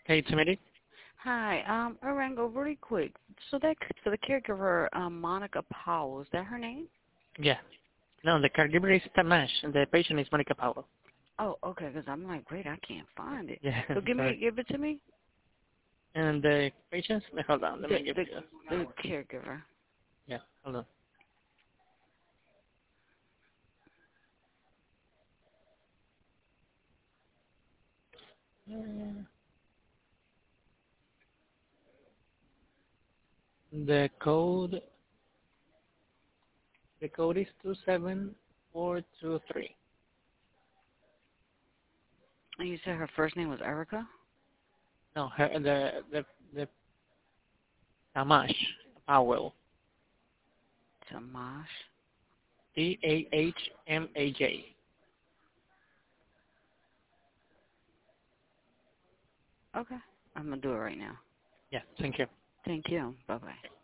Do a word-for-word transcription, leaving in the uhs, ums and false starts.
Hey, Timothy. Hi, um, Arango, really quick. So that for the caregiver, um, Monica Powell, is that her name? Yeah. No, the caregiver is Tamash, and the patient is Monica Powell. Oh, okay, because I'm like, wait, I can't find it. Yeah, So give me, sorry. give it to me. And the patients, hold on, let The me give the you. the caregiver. Yeah, hold on. Uh, The code, the code is two seven four two three. And you said her first name was Erica. No, her, the the the Tamash Powell. Tamash. T A H M A J. Okay, I'm gonna do it right now. Yeah, thank you. Thank you. Bye bye.